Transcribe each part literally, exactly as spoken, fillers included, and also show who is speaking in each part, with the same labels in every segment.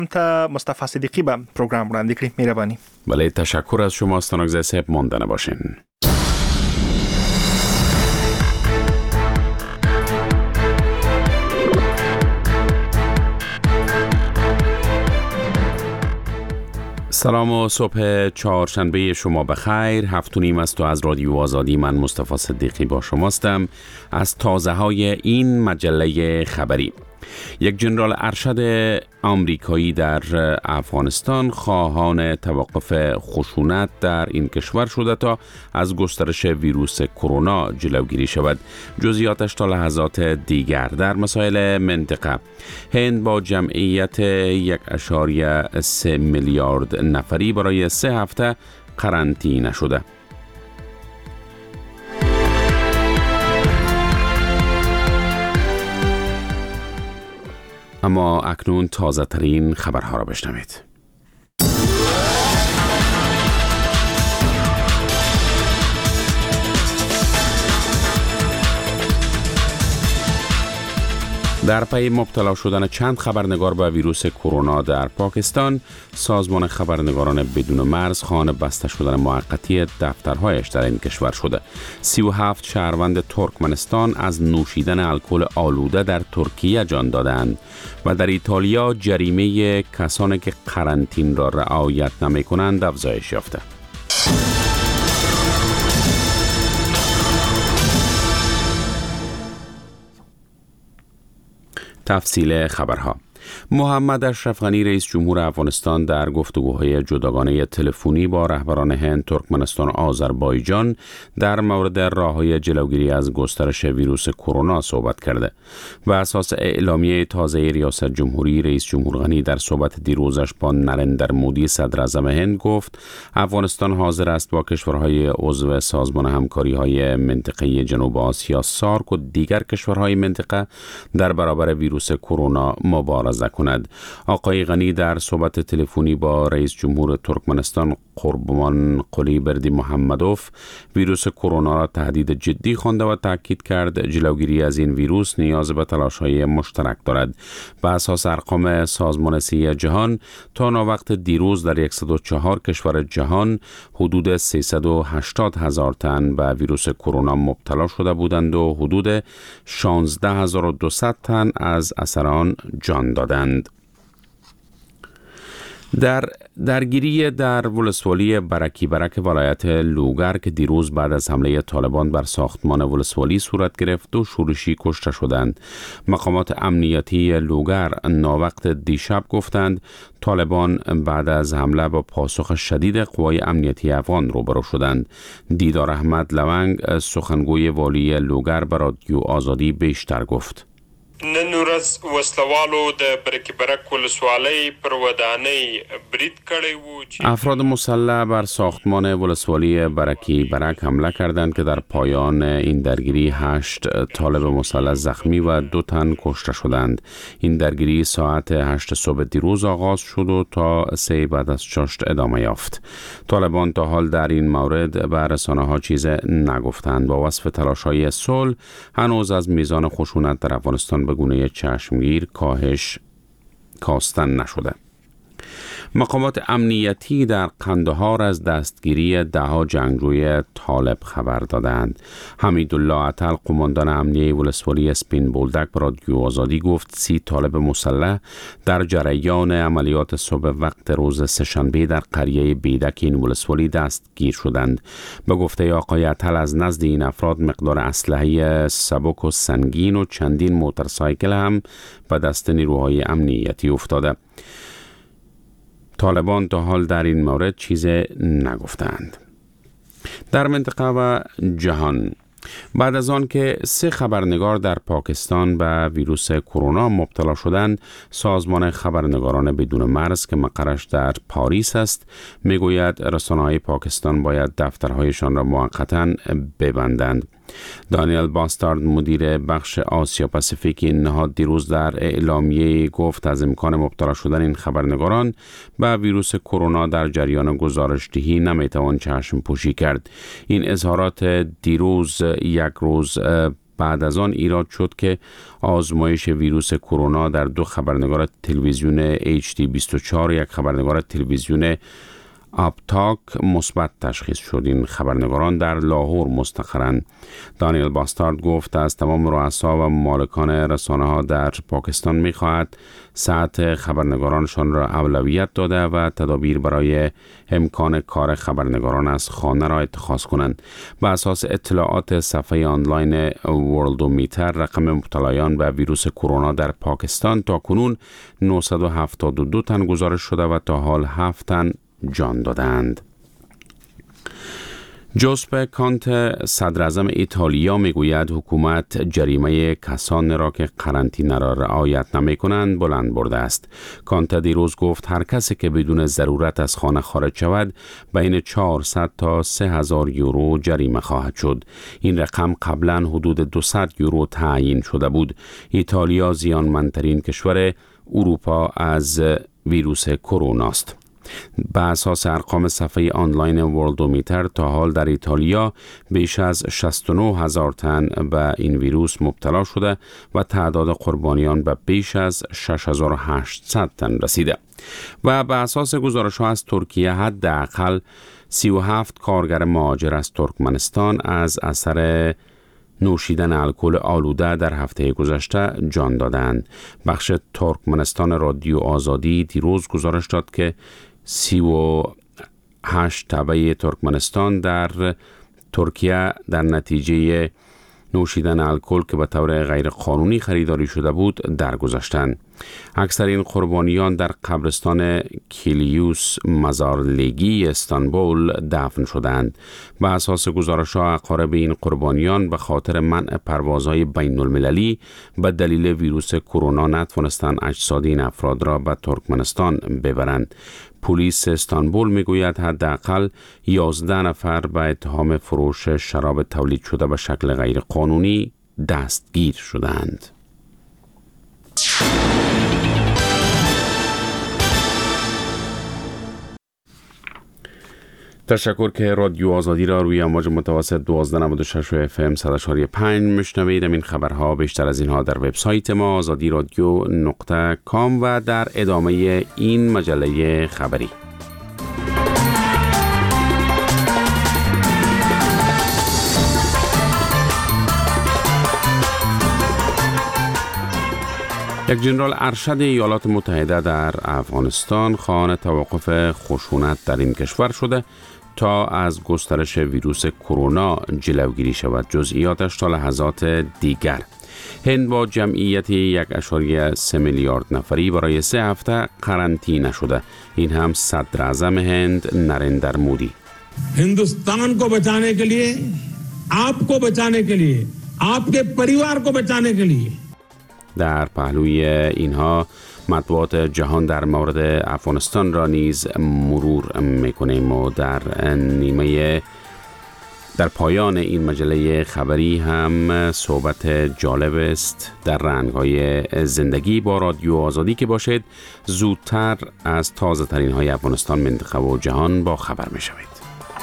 Speaker 1: تا مصطفی صدیقی به پروگرام راندی کردیم. مهربانی.
Speaker 2: بله، تشکر از شما استانگزه صاحب. ماندنه باشین. سلام و صبح چهارشنبه شما بخیر. هفت و نیم است و از رادیو آزادی من مصطفی صدیقی با شماستم از تازه های این مجله خبری. یک جنرال ارشد آمریکایی در افغانستان خواهان توقف خشونت در این کشور شده تا از گسترش ویروس کرونا جلوگیری شود. جزئیاتش تا لحظات دیگر. در مسائل منطقه، هند با جمعیت یک اشاریه سه میلیارد نفری برای سه هفته قرنطینه شده. اما اکنون تازه ترین خبرها را بشنوید. در پی مبتلا شدن چند خبرنگار به ویروس کرونا در پاکستان، سازمان خبرنگاران بدون مرز خواهان بسته شدن موقتی دفترهایش در این کشور شده. سی و هفت شهروند ترکمنستان از نوشیدن الکل آلوده در ترکیه جان دادند و در ایتالیا جریمه کسانی که قرنطینه را رعایت نمی کنند افزایش یافته. تفصیل خبرها. محمد اشرف غنی رئیس جمهور افغانستان در گفتگوهای جداگانه تلفنی با رهبران هند، ترکمنستان و آذربایجان در مورد راه‌های جلوگیری از گسترش ویروس کرونا صحبت کرده. و اساس اعلامیه تازه ریاست جمهوری، رئیس جمهور غنی در صحبت دیروزش با نریندر مودی صدر اعظم هند گفت افغانستان حاضر است با کشورهای عضو سازمان همکاری‌های منطقه جنوب آسیا سارک و دیگر کشورهای منطقه در برابر ویروس کرونا مبارزه کند. آقای غنی در صحبت تلفنی با رئیس جمهور ترکمنستان قربان قلیبردی محمدوف ویروس کرونا را تهدید جدی خوانده و تاکید کرد جلوگیری از این ویروس نیاز به تلاش‌های مشترک دارد. به اساس ارقام سازمان صحت جهان تا ناوقت دیروز در صد و چهار کشور جهان حدود سیصد و هشتاد هزار تن به ویروس کرونا مبتلا شده بودند و حدود شانزده هزار و دویست تن از اثر آن جان دادند. در درگیری در ولسوالی برکی برک ولایت لوگر که دیروز بعد از حمله طالبان بر ساختمان ولسوالی صورت گرفت و شورشی کشته شدند. مقامات امنیتی لوگر ناوقت دیشب گفتند طالبان بعد از حمله با پاسخ شدید قوای امنیتی افغان روبرو شدند. دیدار احمد لونگ سخنگوی والی لوگر به رادیو آزادی بیشتر گفت.
Speaker 3: نن ورځ وسلوالو د برکی برک ولسوالۍ پر ودانۍ برید کړی و.
Speaker 2: افراد مسلح بر ساختمان ولسوالی برکی برک حمله کردند که در پایان این درگیری هشت طالب مسلح زخمی و دو تن کشته شدند. این درگیری ساعت هشت صبح دیروز آغاز شد و تا سه بعد از چاشت ادامه یافت. طالبان تا حال در این مورد به رسانه‌ها چیز نگفتند. با وصف تلاش‌های صلح هنوز از میزان خشونت در افغانستان به گونه چشمگیر کاهش کاستن نشده. مقامات امنیتی در قندهار از دستگیری دهها جنگجوی طالب خبر دادند. حمیدالله عطل قماندان امنیه ولسوالی اسپین بولدک به رادیو آزادی گفت سی طالب مسلح در جریان عملیات صبح وقت روز سه‌شنبه در قریه بیدک این ولسوالی دستگیر شدند. به گفته آقای عطل از نزد این افراد مقدار اسلحه سبک و سنگین و چندین موتورسایکل هم به دست نیروهای امنیتی افتاده. طالبان تا حال در این مورد چیز نگفتند. در منطقه و جهان، بعد از آن که سه خبرنگار در پاکستان به ویروس کرونا مبتلا شدند، سازمان خبرنگاران بدون مرز که مقرش در پاریس است میگوید رسانه‌های پاکستان باید دفترهایشان را موقتاً ببندند. دانیل باستارد مدیر بخش آسیا پاسیفیک این نهاد دیروز در اعلامیه گفت از امکان مبتلا شدن این خبرنگاران به ویروس کرونا در جریان گزارشدهی نمیتوان چشم پوشی کرد. این اظهارات دیروز یک روز بعد از آن ایراد شد که آزمایش ویروس کرونا در دو خبرنگار تلویزیون اچ دی بیست و چهار یک خبرنگار تلویزیون آپتاک مثبت تشخیص شد. این خبرنگاران در لاهور مستقرند. دانیل باستارد گفت از تمام رؤسا و مالکان رسانه ها در پاکستان می خواهد ساعت خبرنگارانشان را اولویت داده و تدابیر برای امکان کار خبرنگاران از خانه را اتخاذ کنند. به اساس اطلاعات صفحه آنلاین ورلدومیتر، رقم مبتلایان به ویروس کرونا در پاکستان تا کنون نهصد و هفتاد و دو تن گزارش شده و تا حال هفت تن جان دادند. جوزپه کانته صدر اعظم ایتالیا میگوید حکومت جریمه کسانی را که قرنطینه را رعایت نمی کنند بلند برده است. کانته دیروز گفت هر کسی که بدون ضرورت از خانه خارج شود بین چهارصد تا سه هزار یورو جریمه خواهد شد. این رقم قبلا حدود دویست یورو تعیین شده بود. ایتالیا زیانمندترین کشور اروپا از ویروس کرونا است. به اساس ارقام صفحه آنلاین ورلدومیتر تا حال در ایتالیا بیش از شصت و نه هزار تن به این ویروس مبتلا شده و تعداد قربانیان به بیش از شش هزار و هشتصد تن رسیده. و به اساس گزارش‌ها از ترکیه حداقل سی و هفت کارگر مهاجر از ترکمنستان از اثر نوشیدن الکل آلوده در هفته گذشته جان دادند. بخش ترکمنستان رادیو آزادی دیروز گزارش داد که سی و هشت تبع ترکمنستان در ترکیه در نتیجه نوشیدن الکل که به طور غیر قانونی خریداری شده بود درگذشتند. اکثر این قربانیان در قبرستان کلیوس مزارلگی استانبول دفن شدند. به اساس گزارش‌ها اقارب این قربانیان به خاطر منع پروازهای بین المللی به دلیل ویروس کرونا نتوانستند اجساد این افراد را به ترکمنستان ببرند. پلیس استانبول میگوید حداقل یازده نفر به اتهام فروش شراب تولید شده به شکل غیر قانونی دستگیر شدند. تشکر که رادیو آزادی را روی امواج متوسط دوازده نود و شش و اف ام صد و چهار و پنج میشنوید. این خبرها بیشتر از اینها در وبسایت ما آزادی رادیو نقطه کام و در ادامه این مجله خبری. یک جنرال ارشد ایالات متحده در افغانستان خواهان توقف خشونت در این کشور شده تا از گسترش ویروس کرونا جلوگیری شود. جزئیاتش تا لحظات دیگر. هند با جمعیت یک اشاریه سه میلیارد نفری برای سه هفته قرنطینه شده. این هم صدر اعظم هند نریندر مودی.
Speaker 4: हिंदुस्तान को बचाने के लिए, आपको बचाने के लिए, आपके परिवार को बचाने के लिए.
Speaker 2: در پهلوی اینها مطبوعات جهان در مورد افغانستان را نیز مرور میکنیم و در نیمه در پایان این مجله خبری هم صحبت جالب است در رنگ‌های زندگی با رادیو آزادی که باشید زودتر از تازه ترین های افغانستان، منطقه و جهان با خبر میشوید.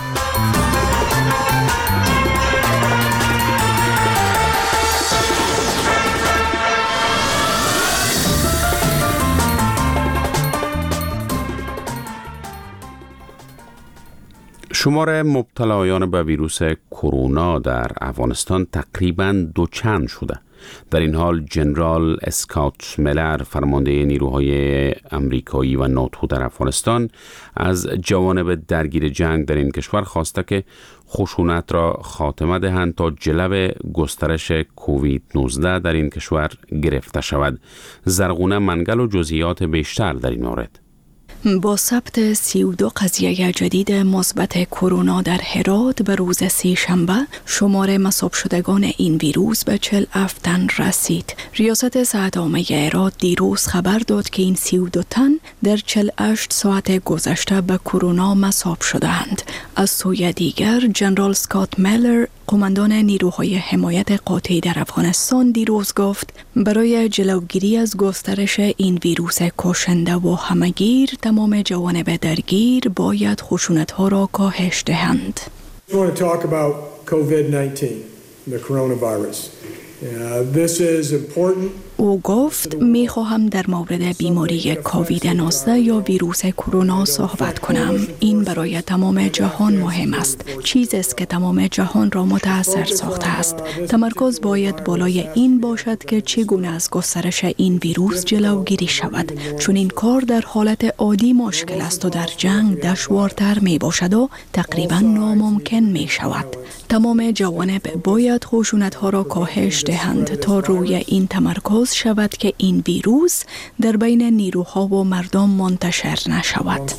Speaker 2: شمار مبتلایان به ویروس کرونا در افغانستان تقریباً دوچند شده. در این حال جنرال اسکات میلر فرمانده نیروهای امریکایی و ناتو در افغانستان از جوانب درگیر جنگ در این کشور خواسته که خشونت را خاتمه دهند تا جلو گسترش کووید نوزده در این کشور گرفته شود. زرغونه منگل و جزئیات بیشتر در این مورد.
Speaker 5: با ثبت سی و دو قضیه جدید مثبت کرونا در هرات به روز سه شنبه شمار مصاب شدگان این ویروس به چهل و هفت تن رسید. ریاست صحت عامه هرات دیروز خبر داد که این سی و دو تن در چهل و هشت ساعت گذشته به کرونا مصاب شدند. از سوی دیگر جنرال اسکات میلر قماندان نیروهای حمایت قاطع در افغانستان دیروز گفت برای جلوگیری از گسترش این ویروس کشنده و همه‌گیر تمام جوانب درگیر باید خشونت‌ها را کاهش دهند.
Speaker 6: I want to talk about covid nineteen, the coronavirus.
Speaker 5: او گفت می خواهم در مورد بیماری کووید نوزده یا ویروس کرونا صحبت کنم. این برای تمام جهان مهم است. چیزی است که تمام جهان را متاثر ساخته است. تمرکز باید بالای این باشد که چگونه از گسترش این ویروس جلوگیری شود، چون این کار در حالت عادی مشکل است و در جنگ دشوارتر می باشد و تقریبا ناممکن می شود. تمام جوانب باید خشونت ها را کاهش دهند تا روی این تمرکز شود که این ویروس در بین نیروها و مردم منتشر نشود.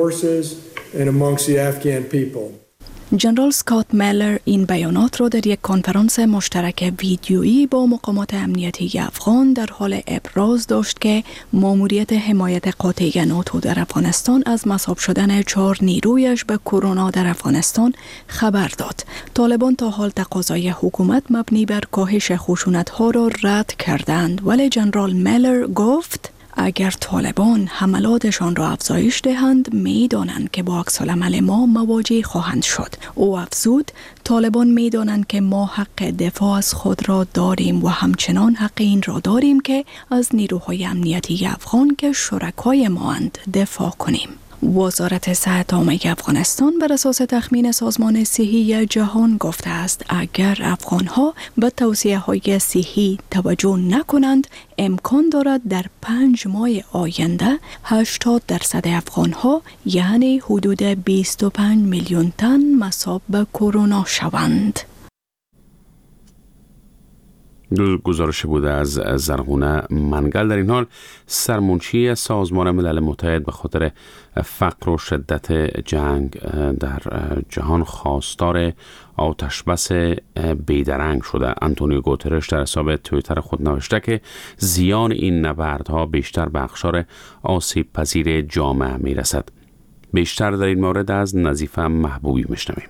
Speaker 5: جنرال سکات میلر این بیانات را در یک کنفرانس مشترک ویدیویی با مقامات امنیتی افغان در حال ابراز داشت که ماموریت حمایت قاطع ناتو در افغانستان از مصاب شدن چهار نیرویش به کرونا در افغانستان خبر داد. طالبان تا حال تقاضای حکومت مبنی بر کاهش خشونت‌ها را رد کردند، ولی جنرال میلر گفت اگر طالبان حملاتشان را افزایش دهند می دانند که با عکس‌العمل ما مواجه خواهند شد. او افزود طالبان می دانند که ما حق دفاع از خود را داریم و همچنان حق این را داریم که از نیروهای امنیتی افغان که شرکای ما اند دفاع کنیم. وزارت صحت عامه افغانستان بر اساس تخمین سازمان صحی جهان گفته است اگر افغانها به توصیه‌های صحی توجه نکنند امکان دارد در پنج ماه آینده هشتاد درصد افغانها یعنی حدود بیست و پنج میلیون تن مصاب به کرونا شوند.
Speaker 2: دو گزارش بوده از زرغونه منگل. در این حال سرمنشی سازمان ملل متحد به خاطر فقر و شدت جنگ در جهان خواستار آتش بس بیدرنگ شده. آنتونیو گوترش در حساب توییتر خود نوشته که زیان این نبردها بیشتر به اقشار آسیب پذیر جامعه می رسد. بیشتر در این مورد از نظیفه محبوبی میشنویم.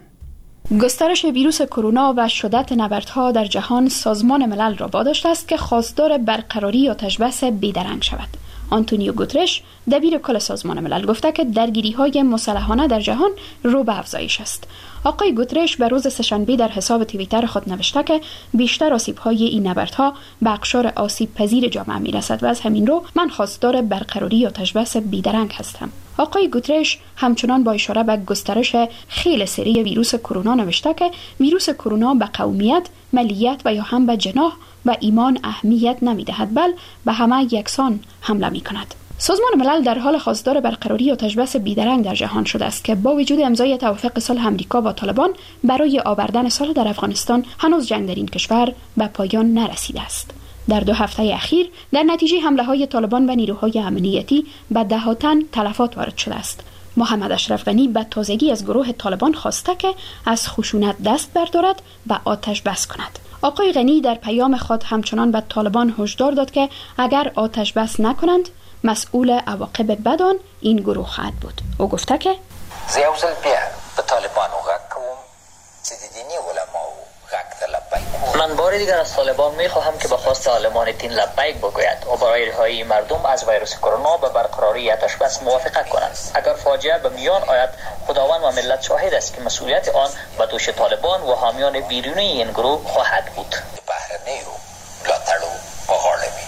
Speaker 6: گسترش ویروس کرونا و شدت نبردها در جهان سازمان ملل را واداشته است که خواستار برقراری آتش بس بیدرنگ شود. آنتونیو گوترش دبیر کل سازمان ملل گفته که درگیری‌های مسلحانه در جهان رو به افزایش است. آقای گوترش به روز سه‌شنبه در حساب توییتر خود نوشته که بیشتر آسیب‌های این نبردها به اقشار آسیب پذیر جامعه می‌رسد و از همین رو من خواستار برقراری آتش بس بیدرنگ هستم. آقای گوترش همچنان با اشاره به گسترش خیلی سریع ویروس کرونا نوشته که ویروس کرونا به قومیت، ملیت و یا هم به جناح و ایمان اهمیت نمی‌دهد، بل به همه یکسان حمله می‌کند. سازمان ملل در حال خواستار برقراری آتش بس بیدرنگ در جهان شده است که با وجود امضای توافق صلح امریکا با طالبان برای آوردن صلح در افغانستان هنوز جنگ در این کشور به پایان نرسیده است. در دو هفته اخیر در نتیجه حمله های طالبان و نیروهای امنیتی به ده تن تلفات وارد شده است. محمد اشرف غنی به تازگی از گروه طالبان خواسته که از خشونت دست بردارد و آتش بس کند. آقای غنی در پیام خود همچنان به طالبان هشدار داد که اگر آتش بس نکنند مسئول عواقب بد آن این گروه خواهد بود. او گفته که
Speaker 7: زیوزل بیا به طالبان و غکوم سیدینی علما و غک لبیک. من بار دیگر از طالبان میخواهم که به خواست عالمان دین لبیک بگوید و برای رهایی مردم از ویروس کرونا به برقراری آتش بس موافقت کنند. اگر فاجعه به میان آید خداوند و ملت شاهد است که مسئولیت آن به دوش طالبان و حامیان بیرونی این گروه خواهد بود. بهرنی و لاتلو قهارمی.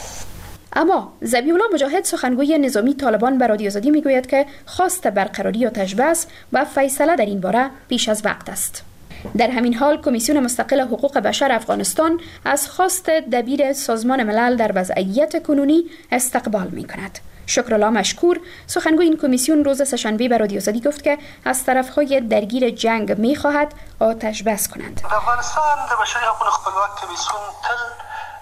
Speaker 6: اما ذبیح الله مجاهد سخنگوی نظامی طالبان به رادیو آزادی میگوید که خواست برقراری آتش بس و فیصله در این باره پیش از وقت است. در همین حال کمیسیون مستقل حقوق بشر افغانستان از خواست دبیر سازمان ملل در وضعیت کنونی استقبال می‌کند. شکرالله مشکور سخنگوی این کمیسیون روز سه‌شنبه به رادیو آزادی گفت که از طرف‌های درگیر جنگ می‌خواهد آتش بس کنند.
Speaker 8: افغانستان د بشري حقوقو خپلواک کمیسیون تل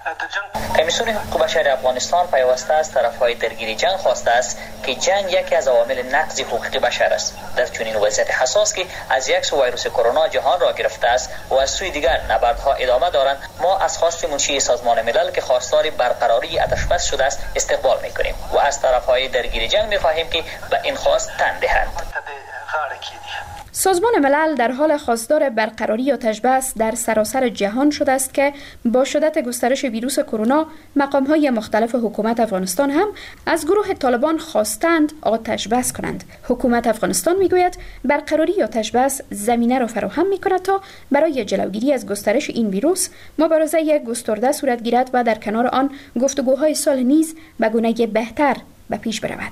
Speaker 7: کمیسیون حقوق بشر افغانستان پیوسته از طرفهای درگیری جنگ خواسته است که جنگ یکی از عوامل نقض حقوق بشر است. در چنین وضعیت حساس که از یک سو ویروس کرونا جهان را گرفته است و از سوی دیگر نبردها ادامه دارند، ما از خواست منشی سازمان ملل که خواستار برقراری آتش بس شده است استقبال می‌کنیم و از طرفهای درگیری جنگ می‌خواهیم که به این خواست تن دهند.
Speaker 6: سازمان ملل در حال خواستار برقراری یا تجبس در سراسر جهان شده است که با شدت گسترش ویروس کرونا مقام‌های مختلف حکومت افغانستان هم از گروه طالبان خواستند آتش بس کنند. حکومت افغانستان میگوید برقراری یا تجبس زمینه را فراهم می‌کند تا برای جلوگیری از گسترش این ویروس مبارزه گسترده صورت گیرد و در کنار آن گفتگوهای صلح نیز به گونه بهتر به پیش برود.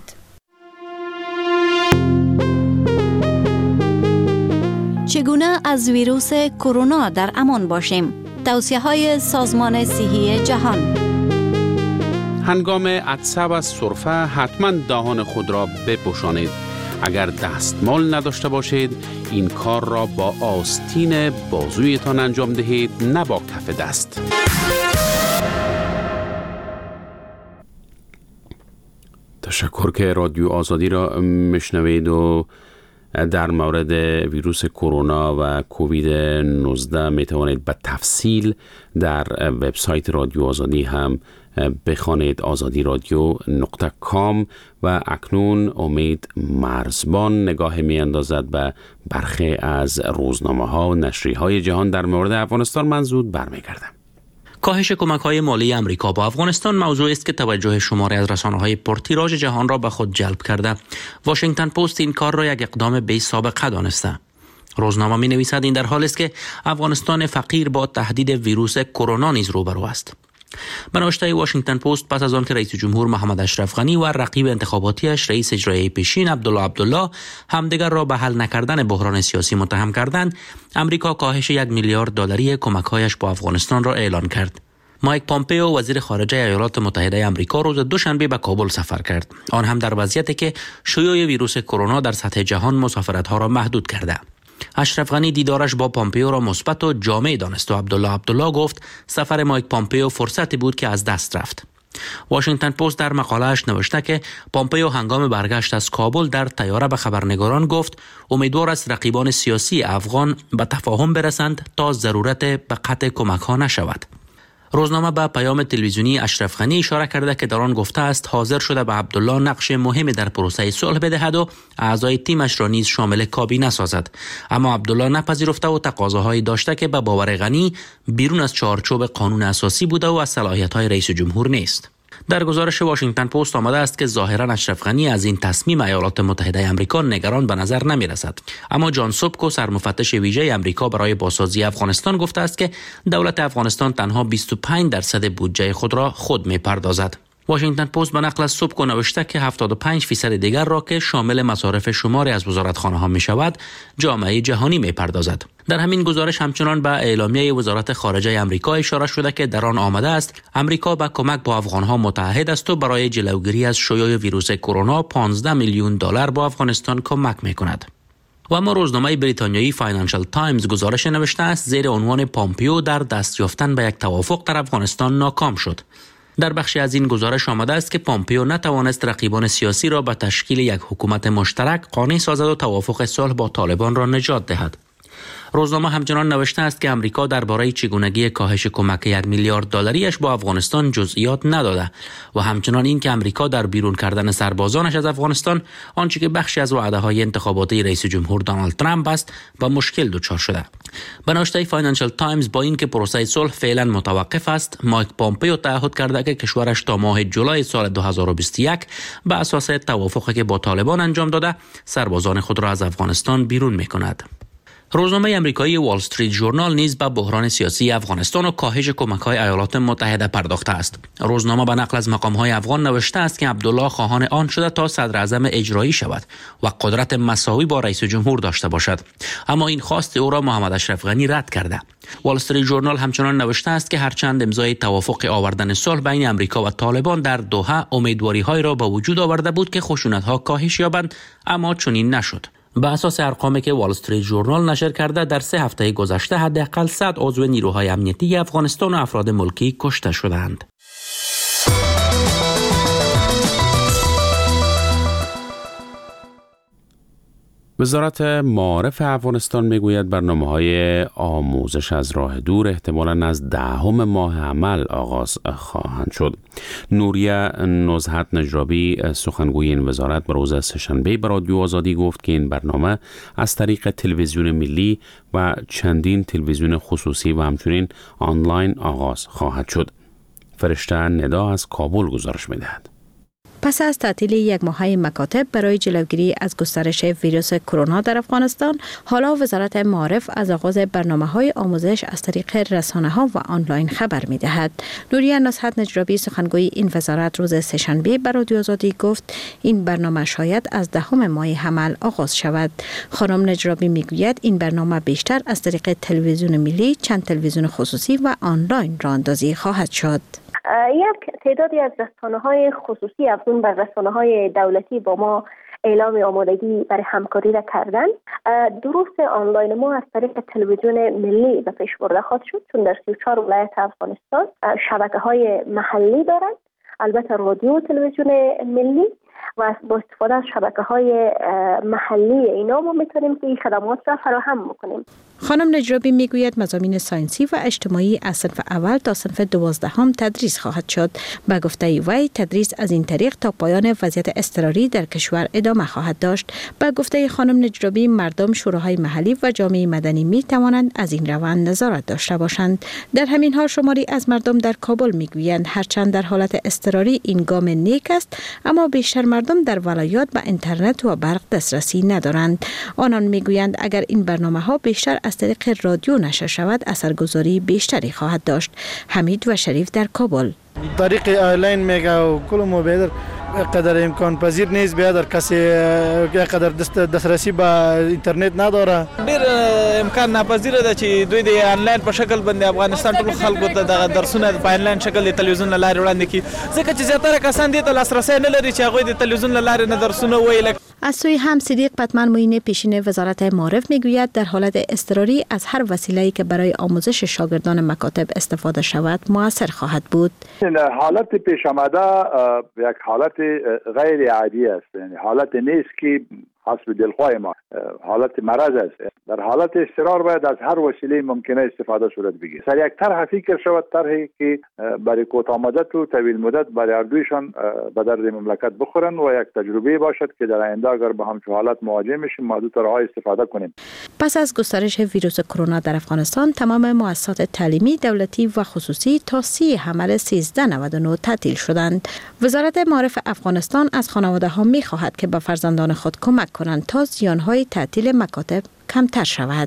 Speaker 9: چگونه از ویروس کرونا در امان باشیم؟ توصیه‌های سازمان صحی جهان.
Speaker 2: هنگام عطسه و سرفه حتما دهان خود را بپوشانید. اگر دستمال نداشته باشید این کار را با آستین بازویتان انجام دهید، نه با کف دست. تشکر که رادیو آزادی را میشنوید و در مورد ویروس کرونا و کووید نوزده می توانید به تفصیل در وبسایت رادیو آزادی هم بخوانید، آزادی رادیو نقطه کام. و اکنون امید مرزبان نگاه می اندازد به برخی از روزنامه ها و نشریه های جهان در مورد افغانستان. من زود برمیگردم.
Speaker 10: کاهش کمک‌های مالی امریکا با افغانستان موضوعی است که توجه شماری از رسانه‌های پرتیراژ جهان را به خود جلب کرده. واشنگتن پست این کار را یک اقدام بی سابقه دانسته. روزنامه می‌نویسد این در حالی است که افغانستان فقیر با تهدید ویروس کرونا نیز روبرو است. به نوشته واشنگتن پست، پس از آن که رئیس جمهور محمد اشرف غنی و رقیب انتخاباتیش رئیس اجرایی پیشین عبدالله عبدالله همدیگر را به حل نکردن بحران سیاسی متهم کردند، امریکا کاهش یک میلیارد دلاری کمک‌هایش با افغانستان را اعلان کرد. مایک پامپئو وزیر خارجه ایالات متحده آمریکا روز دوشنبه به کابل سفر کرد، آن هم در وضعیتی که شیوع ویروس کرونا در سطح جهان مسافرت‌ها را محدود کرده. اشرف غنی دیدارش با پامپئو را مثبت و جامع دانست و عبدالله عبدالله گفت سفر مایک پامپئو فرصتی بود که از دست رفت. واشنگتن پست در مقاله‌اش نوشته که پامپئو هنگام برگشت از کابل در طیاره به خبرنگاران گفت امیدوار است رقیبان سیاسی افغان به تفاهم برسند تا ضرورت به قطع کمک‌ها نشود. روزنامه به پیام تلویزیونی اشرف غنی اشاره کرده که در آن گفته است حاضر شده به عبدالله نقش مهمی در پروسه صلح بدهد و اعضای تیمش را نیز شامل کابینه سازد، اما عبدالله نپذیرفته و تقاضاهایی داشته که به باور غنی بیرون از چارچوب قانون اساسی بوده و از صلاحیت‌های رئیس جمهور نیست. در گزارش واشنگتن پست آمده است که ظاهرا اشرف غنی از این تصمیم ایالات متحده آمریکا نگران به نظر نمی رسد، اما جان سوبکو سرمفتش ویژه آمریکا برای بازسازی افغانستان گفته است که دولت افغانستان تنها بیست و پنج درصد بودجه خود را خود می پردازد. واشنگتن پست به نقل از سوبکو نوشته که هفتاد و پنج درصد دیگر را که شامل مصارف شماری از وزارتخانه ها می شود جامعه جهانی می پردازد. در همین گزارش همچنان به اعلامیه وزارت خارجه آمریکا اشاره شده که در آن آمده است امریکا به کمک با افغانها متحد است و برای جلوگیری از شیوع ویروس کرونا پانزده میلیون دلار با افغانستان کمک می کند. و اما روزنامه بریتانیایی فاینانشال تایمز گزارش نوشته است زیر عنوان پامپئو در دست یافتن به یک توافق در افغانستان ناکام شد. در بخشی از این گزارش آمده است که پامپئو نتوانست رقیبان سیاسی را به تشکیل یک حکومت مشترک قانع سازد و توافق صلح با طالبان را نجات دهد. روزنامه همچنان نوشته است که امریکا درباره چگونگی کاهش کمک یک میلیارد دلاریش با افغانستان جزئیات نداده و همچنان این که امریکا در بیرون کردن سربازانش از افغانستان، آنچه که بخشی از وعده‌های انتخاباتی رئیس جمهور دونالد ترامپ است، با مشکل دچار شده. به نوشته فاینانشال تایمز با اینکه پروسه صلح فعلا متوقف است، مایک پامپئو تعهد کرده که کشورش تا ماه جولای سال دو هزار و بیست و یک به اساس توافقی که با طالبان انجام داده سربازان خود را از افغانستان بیرون می‌کند. روزنامه آمریکایی وال استریت ژورنال نیز به بحران سیاسی افغانستان و کاهش کمک‌های ایالات متحده پرداخته است. روزنامه به نقل از مقام‌های افغان نوشته است که عبدالله خواهان آن شده تا صدر اعظم اجرایی شود و قدرت مساوی با رئیس جمهور داشته باشد، اما این خواست او را محمد اشرف غنی رد کرده. وال استریت ژورنال همچنان نوشته است که هرچند امضای توافق آوردن صلح بین امریکا و طالبان در دوحه امیدواری‌های را به وجود آورده بود که خشونت‌ها کاهش یابند، اما چنین نشد. به اساس ارقامی که وال استریت ژورنال نشر کرده در سه هفته گذشته حداقل صد عضو نیروهای امنیتی افغانستان و افراد ملکی کشته شدند.
Speaker 2: وزارت معارف افغانستان میگوید برنامه‌های آموزش از راه دور احتمالاً از دهم ماه عمل آغاز خواهند شد. نوریه نزهت نجرابی سخنگوی این وزارت به روز سه‌شنبه به رادیو آزادی گفت که این برنامه از طریق تلویزیون ملی و چندین تلویزیون خصوصی و همچنین آنلاین آغاز خواهد شد. فرشته ندا از کابل گزارش می‌دهد.
Speaker 11: پس از تعطیل یک ماهه مکاتب برای جلوگیری از گسترش ویروس کرونا در افغانستان، حالا وزارت معارف از آغاز برنامه‌های آموزش از طریق رسانه‌ها و آنلاین خبر می‌دهد. نوریه نصحت نجرابی سخنگوی این وزارت روز سه‌شنبه به رادیو آزادی گفت این برنامه شاید از دهم ماه حمل آغاز شود. خانم نجرابی میگوید این برنامه بیشتر از طریق تلویزیون ملی، چند تلویزیون خصوصی و آنلاین راه‌اندازی خواهد شد.
Speaker 12: یک تعدادی از رسانه‌های خصوصی افزون بر رسانه‌های دولتی با ما اعلام آمادگی برای همکاری را کردن. دروس آنلاین ما از طریق تلویزیون ملی به پیش برده خواهد شد، چون در سی و چهار ولایت افغانستان شبکه‌های محلی دارند، البته رادیو و تلویزیون ملی، و با استفاده از شبکه‌های محلی اینا ما میتونیم که این خدمات را فراهم بکنیم.
Speaker 11: خانم نجرابی میگوید مضامین ساینسی و اجتماعی از صنف اول تا صنف دوازدهم تدریس خواهد شد. به گفته وی تدریس از این طریق تا پایان وضعیت اضطراری در کشور ادامه خواهد داشت. به گفته خانم نجرابی مردم، شوراهای محلی و جامعه مدنی می توانند از این روند نظارت داشته باشند. در همین حال شماری از مردم در کابل میگویند هرچند در حالت اضطراری این گام نیک است، اما بیشتر مردم در ولایات به اینترنت و برق دسترسی ندارند. آنان میگویند اگر این برنامه‌ها بیشتر از طریق رادیو نشر شود اثرگذاری بیشتری خواهد داشت. حمید و شریف در کابل.
Speaker 13: طریق آنلاین میگه و کل موبایل قدر امکان پذیر نیست، بیادر کسی قدر دست دسترسی به اینترنت نداره.
Speaker 14: ډیر امکان ناپذیره ده چې دوی د آنلاین په شکل باندې افغانستان ټول خلکو ته د درسونه په آنلاین شکل د تلویزیون لارې وړاندې کړي، ځکه چې زیاتره کسان دې ته لاسرسی نه لري چې هغوی د تلویزیون لارې نه درسونه وویل.
Speaker 11: از سوی هم صدیق پتمن معین پیشین وزارت معارف میگوید در حالت اضطراری از هر وسیله‌ای که برای آموزش شاگردان مکاتب استفاده شود مؤثر خواهد بود.
Speaker 15: حالت پیش آمده یک حالت غیر عادی است، یعنی حالت نیست که حسب دلخواه ما حالت مرض است. در حالت اضطرار باید از هر وسیله ممکنه استفاده صورت بگیرد. سر یک طرح فکر شود، طرحی که برای کوتاه مدت و طویل مدت برای اردویشان به درد مملکت بخورن و یک تجربه باشد که در آینده اگر به همچون حالت مواجه میشیم ما دو طرح‌ها استفاده کنیم.
Speaker 11: پس از گسترش ویروس کرونا در افغانستان تمام مؤسسات تعلیمی دولتی و خصوصی تا سی حمل سیزده نود و نه تعطیل شدند. وزارت معارف افغانستان از خانواده‌ها می‌خواهد که به فرزندان خود کمک کنند تا زیان‌های تعطیل مکاتب کمتر شود.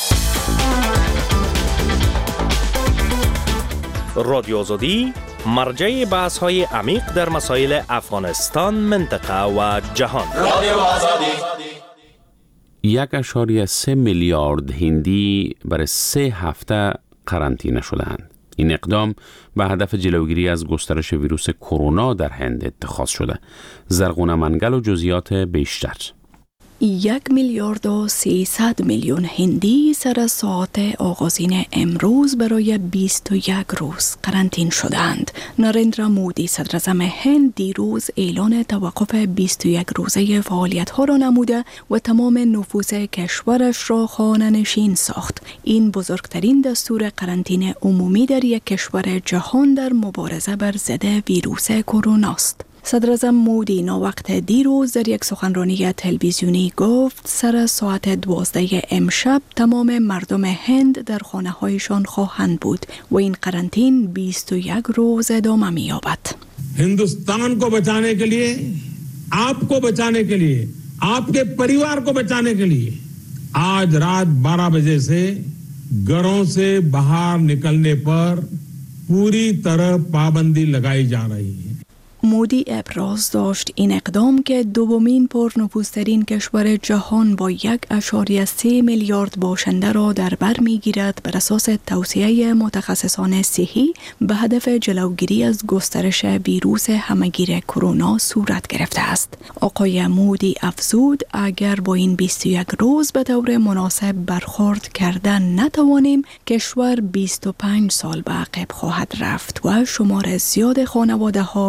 Speaker 16: رادیو آزادی مرجع بحث‌های عمیق در مسائل افغانستان، منطقه و جهان. رادیو آزادی.
Speaker 2: یک اشاریه سه میلیارد هندی برای سه هفته قرنطینه شدند. این اقدام به هدف جلوگیری از گسترش ویروس کرونا در هند اتخاذ شده. زرغونه منگل و جزئیات بیشتر.
Speaker 5: یک میلیارد و سیصد میلیون هندی سر ساعت آغازین امروز برای بیست و یک روز قرنطین شدند. نریندرا مودی صدراعظم هند دیروز اعلان توقف بیست و یک روزه فعالیت ها را نموده و تمام نفوذ کشورش را خانه‌نشین ساخت. این بزرگترین دستور قرنطینه عمومی در یک کشور جهان در مبارزه بر ضد ویروس کرونا است. صدراعظم مودی ناوقت دیروز در یک سخنرانی تلویزیونی گفت سر ساعت دوازده امشب تمام مردم هند در خانه هایشان خواهند بود و این قرنطین بیست و یک روز ادامه می یابد.
Speaker 4: हिंदुस्तान को बचाने के लिए, आपको बचाने के लिए, आपके परिवार को बचाने के लिए आज रात बारह बजे से घरों से बाहर निकलने पर पूरी तरह पाबंदी लगाई जा रही है.
Speaker 5: مودی ابراز داشت این اقدام که دومین پرنفوذترین کشور جهان با یک اشاریه سه میلیارد باشنده را در بر میگیرد بر اساس توصیه متخصصان صحی به هدف جلوگیری از گسترش ویروس همهگیر کرونا صورت گرفته است. آقای مودی افزود اگر با این بیست و یک روز به طور مناسب برخورد کردن نتوانیم کشور بیست و پنج سال به عقب خواهد رفت و شمار زیاد خانواده ها برای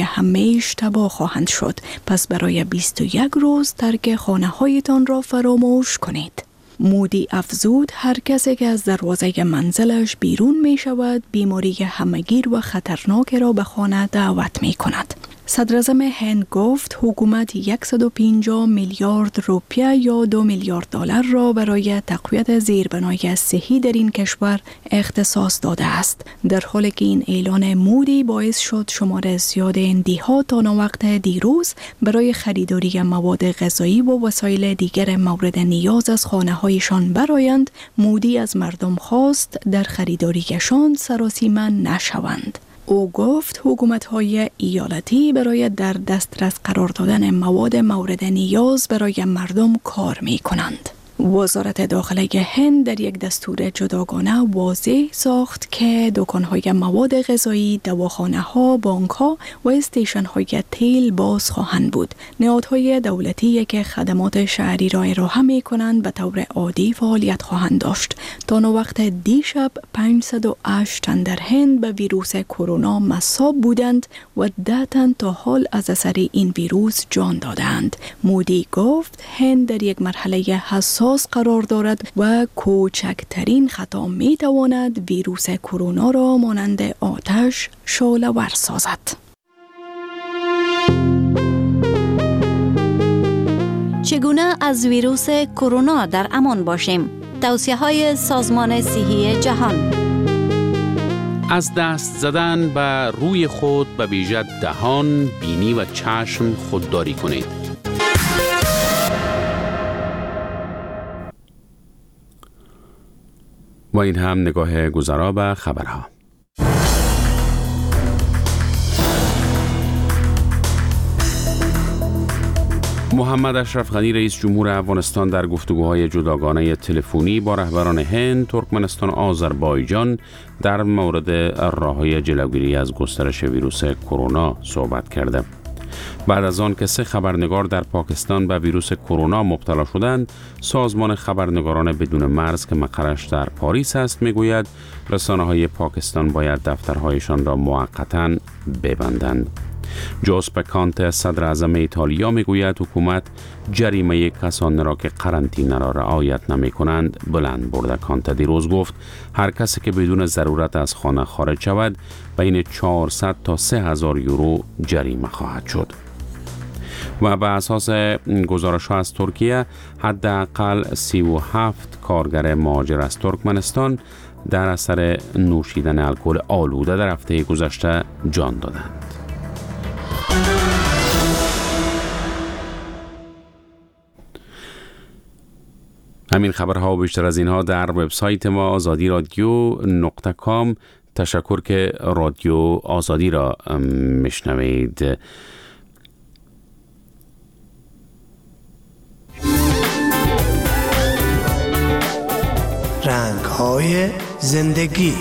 Speaker 5: همیشه تباه خواهند شد. پس برای بیست و یک روز ترک خانه هایتان را فراموش کنید. مودی افزود هر کسی که از دروازه منزلش بیرون می شود بیماری همگیر و خطرناک را به خانه دعوت می کند. صدر اعظم هند گفت حکومت صد و پنجاه میلیارد روپیه یا دو میلیارد دلار را برای تقویت زیربنای صحی در این کشور اختصاص داده است. در حالی که این اعلان مودی باعث شد شمار زیاد هندی‌ها تا وقت دیروز برای خریداری مواد غذایی و وسایل دیگر مورد نیاز از خانه‌هایشان برآیند، مودی از مردم خواست در خریداریشان سراسیمه نشوند. او گفت حکومت‌های ایالتی برای در دسترس قرار دادن مواد مورد نیاز برای مردم کار می‌کنند. وزارت داخله هند در یک دستور جداگانه واضح ساخت که دکان‌های مواد غذایی، دواخانه‌ها، بانک‌ها و استیشن‌های تیل باز خواهند بود. نهادهای دولتی که خدمات شهری را ارائه می‌کنند به طور عادی فعالیت خواهند داشت. تا وقت دیشب پانصد و هشت تن در هند به ویروس کرونا مصاب بودند و ده تن تا حال از اثر این ویروس جان دادند. مودی گفت هند در یک مرحله حساس قرار دارد و کوچکترین خطا می تواند ویروس کرونا را مانند آتش شعله‌ور سازد.
Speaker 9: چگونه از ویروس کرونا در امان باشیم؟ توصیه‌های سازمان صحی جهان.
Speaker 2: از دست زدن به روی خود به ویژه دهان، بینی و چشم خودداری کنید. و این هم نگاه گذرا به خبرها. محمد اشرف غنی رئیس جمهور افغانستان در گفتگوهای جداگانه تلفنی با رهبران هند، ترکمنستان و آذربایجان در مورد راه‌های جلوگیری از گسترش ویروس کرونا صحبت کرده. بعد از آن که سه خبرنگار در پاکستان به ویروس کرونا مبتلا شدند، سازمان خبرنگاران بدون مرز که مقرش در پاریس است میگوید رسانه‌های پاکستان باید دفترهایشان را موقتاً ببندند. جوزپه کانته صدر اعظم ایتالیا میگوید حکومت جریمه کسانی را که قرنطینه را رعایت نمی کنند بلند برده. کانته دیروز گفت هر کسی که بدون ضرورت از خانه خارج شود بین چهارصد تا سه هزار یورو جریمه خواهد شد. و به اساس گزارش از ترکیه حداقل سی و هفت کارگر مهاجر از ترکمنستان در اثر نوشیدن الکل آلوده در هفته گذشته جان دادند. همین خبرها و بیشتر از اینها در وبسایت ما آزادی رادیو نقطه کام. تشکر که رادیو آزادی را میشنوید.
Speaker 17: رنگ‌های زندگی.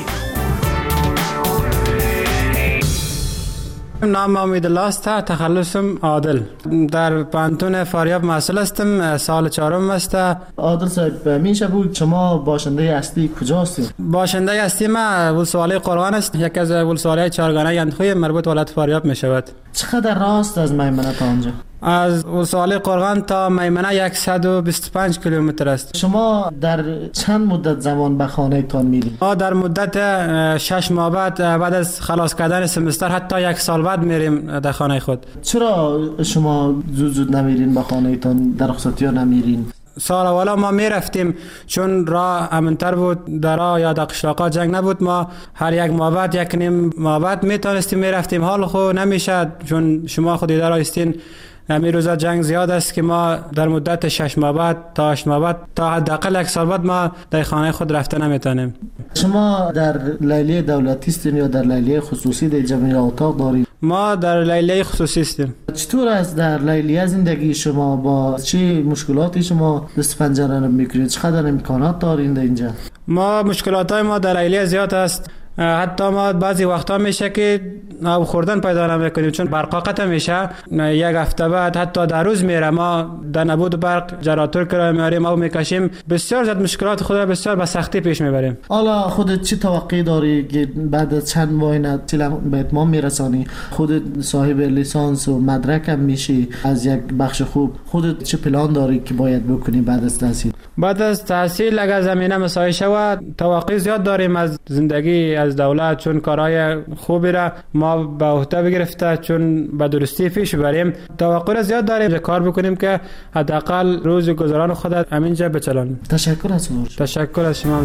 Speaker 18: نام امیدالله است، تخلصم عادل. در پانتون فاریاب محصول هستم، سال چهارم است.
Speaker 19: عادل صاحب میشه بود شما باشنده اصلی کجاستید؟
Speaker 18: باشنده اصلی ما ولسوالی قرغان است، یک از ولسوالی چهارگانه اندخوی مربوط ولایت فاریاب می شود.
Speaker 19: چقدر راست از میمنه تا آنجا؟
Speaker 18: از ولسوالی قرغان تا میمنه صد و بیست و پنج کیلومتر است.
Speaker 19: شما در چند مدت زمان به خانه تان میرید؟
Speaker 18: ما در مدت شش ماه بعد بعد از خلاص کردن سمستر حتی یک سال بعد میریم در خانه خود.
Speaker 19: چرا شما زود زود نمیرین به خانه تان، در رخصتی ها نمیرین؟
Speaker 18: سال اولا ما می رفتیم چون راه امن‌تر بود، در راه یا در قشلاقا جنگ نبود. ما هر یک ماه بعد یک نیم ماه بعد می تونستیم می رفتیم. حال خو نمیشه چون شما خود در استین همین روزا جنگ زیاد است که ما در مدت شش ماه بعد تا هشت ماه بعد تا حداقل یک سال بعد ما در خانه خود رفته نمیتونیم.
Speaker 19: شما در لیلیه دولتی هستین یا در لیلیه خصوصی در جمعی اتاق دارید؟
Speaker 18: ما در لیلیه خصوصی هستیم.
Speaker 19: چطور است در لیلیه زندگی شما؟ با چه مشکلاتی شما دست پنجره میکنید؟ چقدر امکانات دارین در اینجا؟
Speaker 18: ما مشکلات های ما در لیلیه زیاد است. حتی ما بعضی وقتا میشه که آب خوردن پیدا نمیکنیم چون برق قطع میشه. یک هفته بعد حتی در روز میره، ما در نبود برق جنراتور کرایه میاریم او میکشیم. بسیار زیاد مشکلات خود بسیار به سختی پیش میبریم.
Speaker 19: حالا خودت چی توقع داری که بعد از چند ماه نتیجه به اتمام میرسانی؟ خودت صاحب لیسانس و مدرک هم میشی از یک بخش خوب. خودت چه پلان داری که باید بکنی بعد از تحصیل؟
Speaker 18: بعد از تحصیل اگر زمینه مساعد شود توقع زیاد داریم از زندگی از دولت، چون کارهای خوبی را ما به عهده بگرفته چون به درستی پیش بریم. توقع زیاد داریم کار بکنیم که حداقل روز گذران خودت همینجا بچلانیم.
Speaker 19: تشکر از شما.
Speaker 18: تشکر از شما.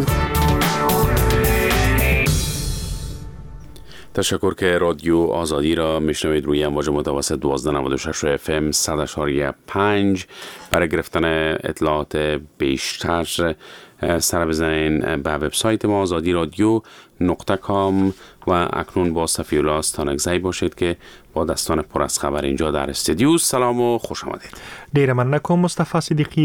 Speaker 2: تشکر که رادیو آزادی را میشنوید روی امواج متوسط دوازده ممیز نود و شش اف ام صد اشاریه پنج. برای گرفتن اطلاعات بیشتر سر بزنین به وبسایت ما آزادی رادیو نقطه کام و اکنون با صفی الله استانکزی باشید که با دستان پر از خبر اینجا در استودیو. سلام و خوش آمدید.
Speaker 1: ډیره مننه کوم مصطفی صدیقی.